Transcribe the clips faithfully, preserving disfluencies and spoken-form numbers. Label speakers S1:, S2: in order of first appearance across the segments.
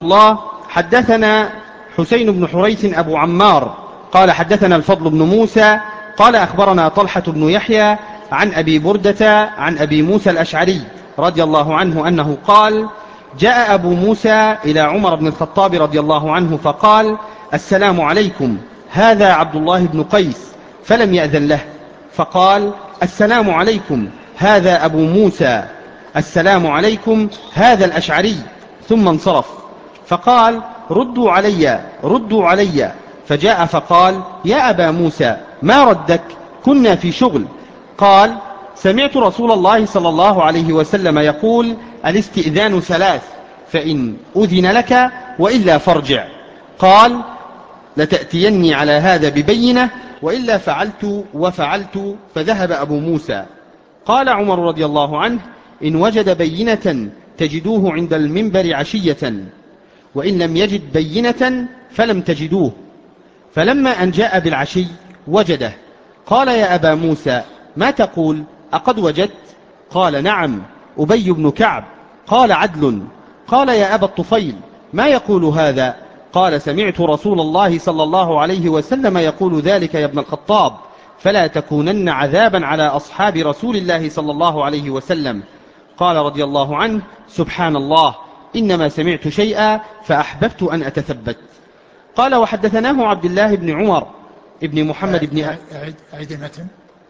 S1: الله حدثنا حسين بن حريث أبو عمار قال حدثنا الفضل بن موسى قال أخبرنا طلحة بن يحيى عن أبي بردة عن أبي موسى الأشعري رضي الله عنه أنه قال: جاء أبو موسى إلى عمر بن الخطاب رضي الله عنه فقال: السلام عليكم، هذا عبد الله بن قيس، فلم يأذن له، فقال: السلام عليكم، هذا أبو موسى، السلام عليكم، هذا الأشعري، ثم انصرف. فقال: ردوا علي ردوا علي، فجاء فقال: يا أبا موسى، ما ردك؟ كنا في شغل. قال: سمعت رسول الله صلى الله عليه وسلم يقول: الاستئذان ثلاث، فإن أذن لك وإلا فارجع. قال: لتأتيني على هذا ببينة وإلا فعلت وفعلت، فذهب أبو موسى. قال عمر رضي الله عنه: إن وجد بينة تجدوه عند المنبر عشية، وإن لم يجد بينة فلم تجدوه. فلما أن جاء بالعشي وجده. قال: يا أبا موسى، ما تقول؟ أقد وجدت؟ قال: نعم، أبي بن كعب. قال: عدل. قال: يا أبا الطفيل، ما يقول هذا؟ قال: سمعت رسول الله صلى الله عليه وسلم يقول ذلك يا ابن الخطاب، فلا تكونن عذابا على أصحاب رسول الله صلى الله عليه وسلم. قال رضي الله عنه: سبحان الله، إنما سمعت شيئا فأحببت أن أتثبت. قال: وحدثناه عبد الله بن عمر ابن محمد بن أ...
S2: أعيد المتن.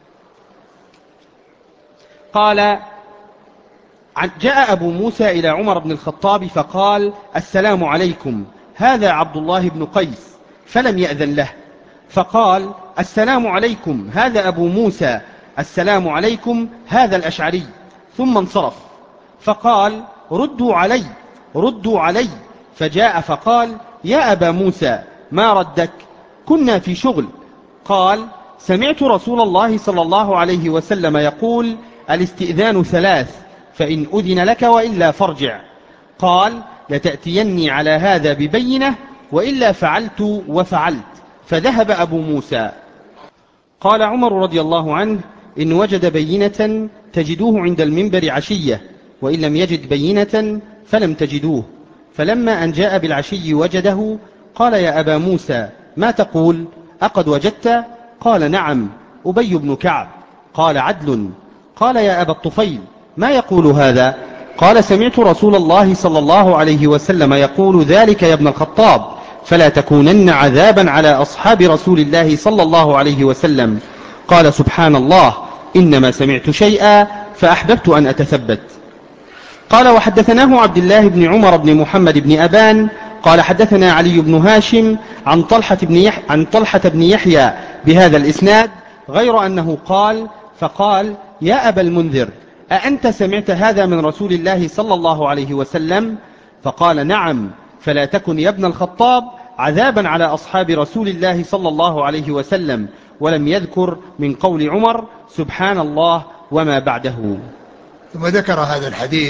S1: قال: جاء أبو موسى إلى عمر بن الخطاب فقال: السلام عليكم، هذا عبد الله بن قيس، فلم يأذن له، فقال: السلام عليكم، هذا أبو موسى، السلام عليكم، هذا الأشعري، ثم انصرف. فقال: ردوا علي ردوا علي، فجاء فقال: يا أبا موسى، ما ردك؟ كنا في شغل. قال: سمعت رسول الله صلى الله عليه وسلم يقول: الاستئذان ثلاث، فإن أذن لك وإلا فارجع. قال: لتأتيني على هذا ببينة وإلا فعلت وفعلت، فذهب أبو موسى. قال عمر رضي الله عنه: إن وجد بينة تجدوه عند المنبر عشية، وإن لم يجد بينة فلم تجدوه. فلما أن جاء بالعشي وجده. قال: يا أبا موسى، ما تقول؟ أقد وجدت؟ قال: نعم، أبي بن كعب. قال: عدل. قال: يا أبا الطفيل، ما يقول هذا؟ قال: سمعت رسول الله صلى الله عليه وسلم يقول ذلك يا ابن الخطاب، فلا تكونن عذابا على أصحاب رسول الله صلى الله عليه وسلم. قال: سبحان الله، إنما سمعت شيئا فأحببت أن أتثبت. قال: وحدثناه عبد الله بن عمر بن محمد بن أبان قال: حدثنا علي بن هاشم عن طلحة بن, يح... عن طلحة بن يحيى بهذا الإسناد، غير أنه قال: فقال: يا أبا المنذر، أأنت سمعت هذا من رسول الله صلى الله عليه وسلم؟ فقال: نعم، فلا تكن يا ابن الخطاب عذابا على أصحاب رسول الله صلى الله عليه وسلم. ولم يذكر من قول عمر سبحان الله وما بعده.
S2: ثم ذكر هذا الحديث